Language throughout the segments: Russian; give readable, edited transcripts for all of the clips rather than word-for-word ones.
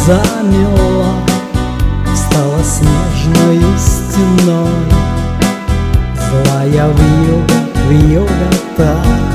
замела, стала снежною стеной. Злая вьюга-та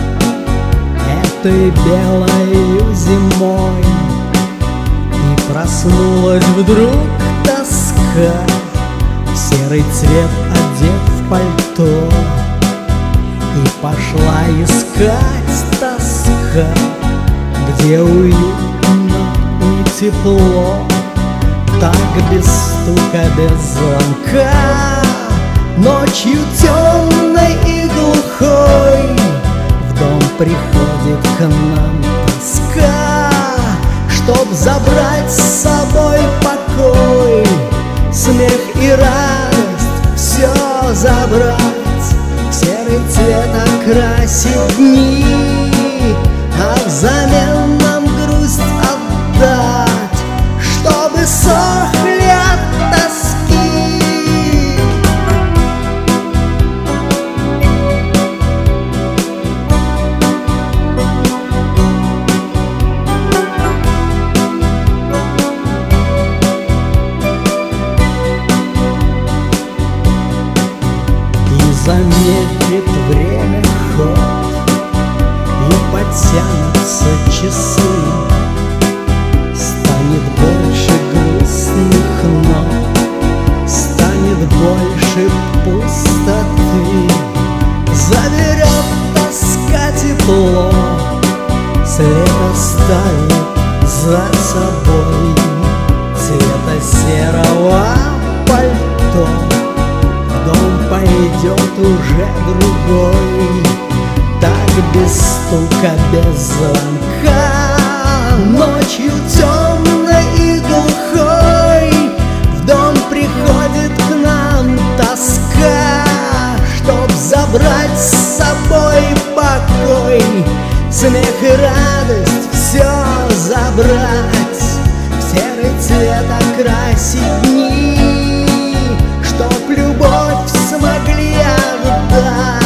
этой белою зимой. И проснулась вдруг тоска, в серый цвет одет в пальто. И пошла искать тоска, где уютно и тепло. Так без стука, без звонка, ночью темной и глухой в дом приходит к нам тоска, чтоб забрать с собой покой, смех и радость все забрать, в серый цвет окрасить дни, а взамен нам грусть отдать, чтобы сохли от тоски. И замедлит время ход, и потянутся часы, станет больше грустных нот, станет больше пустоты. Заберет тоска тепло, след оставит за собой цвета серого пальто. В дом пойдет уже другой, так без стука, без звонка, ночью темной и глухой в дом приходит к нам тоска, чтоб забрать с собой покой, смех и радость все забрать, в серый цвет окрасить дни, чтоб любовь смогли отдать.